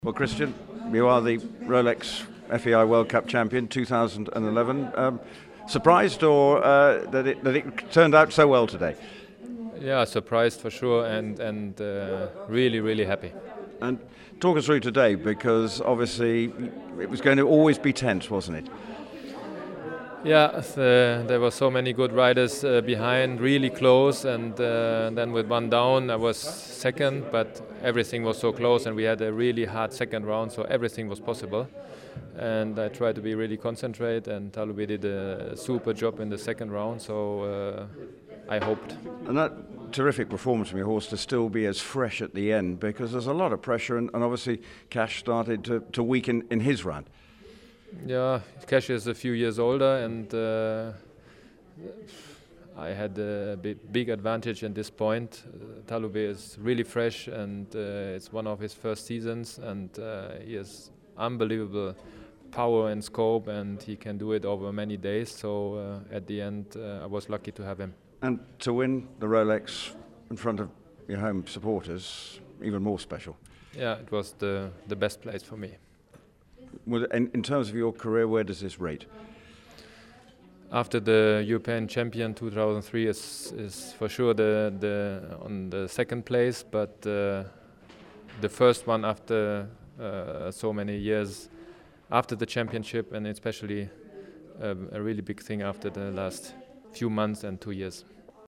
Well, Christian, you are the Rolex FEI World Cup champion 2011. Surprised or that it turned out so well today? Yeah, surprised for sure, and really happy. And talk us through today, because obviously it was going to always be tense, wasn't it? Yeah, there were so many good riders behind, really close, and then with one down, I was second, but everything was so close, and we had a really hard second round, so everything was possible. And I tried to be really concentrate, and Talubi did a super job in the second round, so I hoped. And that terrific performance from your horse to still be as fresh at the end, because there's a lot of pressure, and obviously Cash started to weaken in his run. Yeah, Cash is a few years older, and I had a big advantage at this point. Talubi is really fresh, and it's one of his first seasons, and he has unbelievable power and scope, and he can do it over many days. So at the end, I was lucky to have him. And to win the Rolex in front of your home supporters, even more special. Yeah, it was the best place for me. In terms of your career, where does this rate? After the European champion 2003 is for sure on the second place, but the first one after so many years after the championship, and especially a really big thing after the last few months and 2 years.